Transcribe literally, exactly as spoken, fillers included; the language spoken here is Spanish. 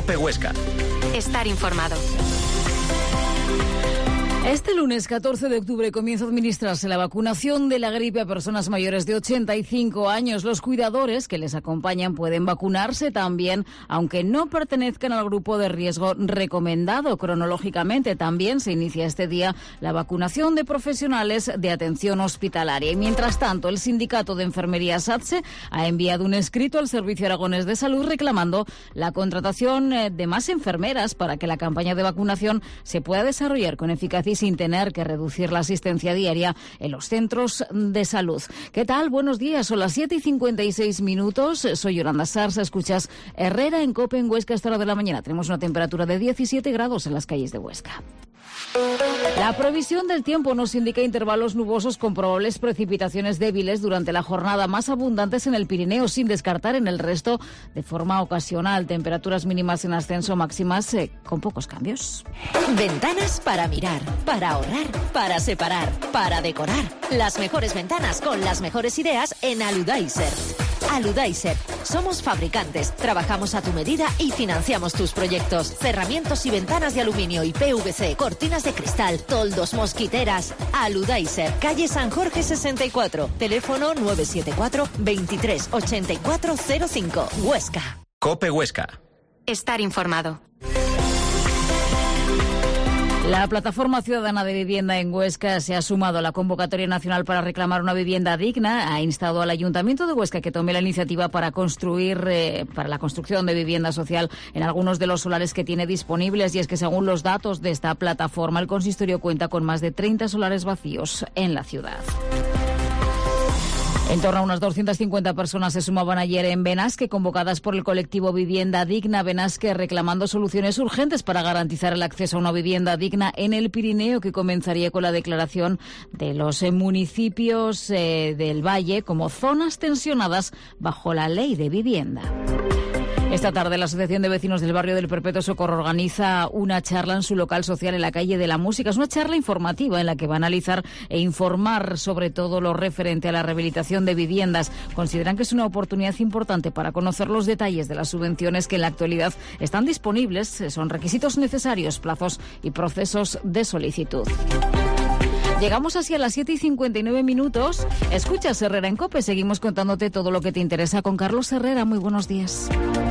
COPE Huesca. Estar informado. Este lunes catorce de octubre comienza a administrarse la vacunación de la gripe a personas mayores de ochenta y cinco años. Los cuidadores que les acompañan pueden vacunarse también, aunque no pertenezcan al grupo de riesgo recomendado cronológicamente. También se inicia este día la vacunación de profesionales de atención hospitalaria. Y mientras tanto, el sindicato de enfermería SATSE ha enviado un escrito al Servicio Aragonés de Salud reclamando la contratación de más enfermeras para que la campaña de vacunación se pueda desarrollar con eficacia sin tener que reducir la asistencia diaria en los centros de salud. ¿Qué tal? Buenos días. Son las siete y cincuenta y seis minutos. Soy Yolanda Sarsa. Escuchas Herrera en COPE en Huesca a esta hora de la mañana. Tenemos una temperatura de diecisiete grados en las calles de Huesca. La previsión del tiempo nos indica intervalos nubosos con probables precipitaciones débiles durante la jornada, más abundantes en el Pirineo, sin descartar en el resto de forma ocasional. Temperaturas mínimas en ascenso, máximas eh, con pocos cambios. Ventanas para mirar, para ahorrar, para separar, para decorar. Las mejores ventanas con las mejores ideas en Aludaiser. Aludaiser. Somos fabricantes, trabajamos a tu medida y financiamos tus proyectos. Cerramientos y ventanas de aluminio y P V C, cortinas de cristal, toldos, mosquiteras. Aludaiser, calle San Jorge sesenta y cuatro, teléfono nueve siete cuatro, veintitrés, ochenta y cuatro cero cinco, Huesca. COPE Huesca. Estar informado. La Plataforma Ciudadana de Vivienda en Huesca se ha sumado a la convocatoria nacional para reclamar una vivienda digna. Ha instado al Ayuntamiento de Huesca que tome la iniciativa para construir, eh, para la construcción de vivienda social en algunos de los solares que tiene disponibles. Y es que según los datos de esta plataforma, el consistorio cuenta con más de treinta solares vacíos en la ciudad. En torno a unas doscientas cincuenta personas se sumaban ayer en Benasque, convocadas por el colectivo Vivienda Digna Benasque, reclamando soluciones urgentes para garantizar el acceso a una vivienda digna en el Pirineo, que comenzaría con la declaración de los municipios eh, del Valle como zonas tensionadas bajo la ley de vivienda. Esta tarde la Asociación de Vecinos del Barrio del Perpetuo Socorro organiza una charla en su local social en la calle de la Música. Es una charla informativa en la que va a analizar e informar sobre todo lo referente a la rehabilitación de viviendas. Consideran que es una oportunidad importante para conocer los detalles de las subvenciones que en la actualidad están disponibles. Son requisitos necesarios, plazos y procesos de solicitud. Llegamos así a las siete y cincuenta y nueve minutos. Escuchas Herrera en COPE. Seguimos contándote todo lo que te interesa con Carlos Herrera. Muy buenos días.